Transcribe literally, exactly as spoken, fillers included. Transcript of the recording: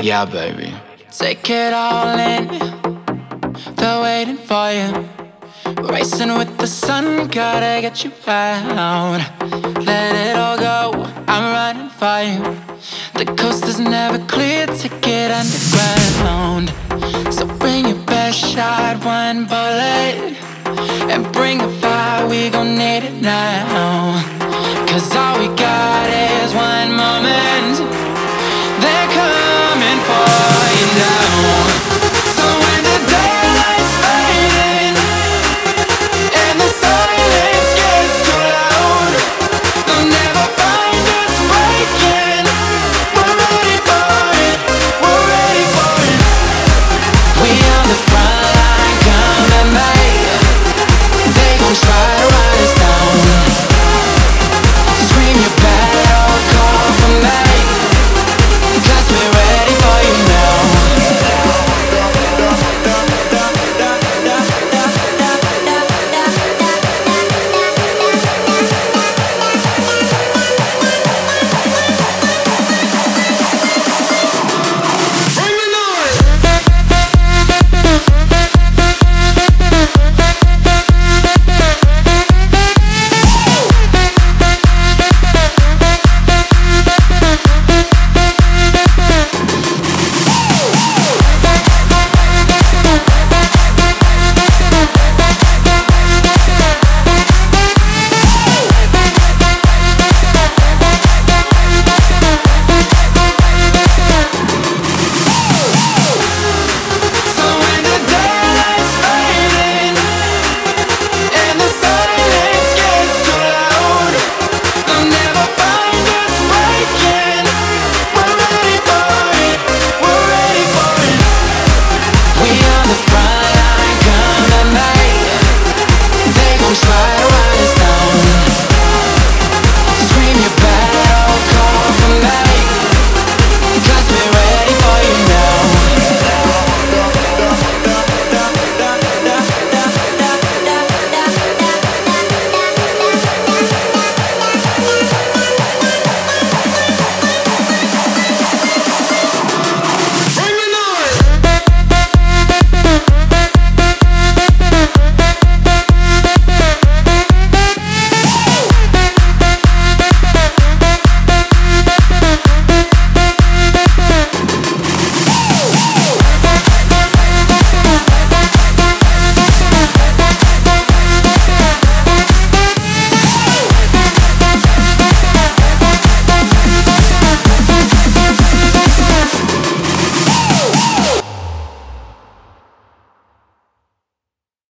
Yeah, baby. Take it all in, they're waiting for you. Racing with the sun, gotta get you out. Let it all go, I'm running for you. The coast is never clear, take it underground. So bring your best shot, one bullet, and bring the fire, we gon' need it now. Cause all we got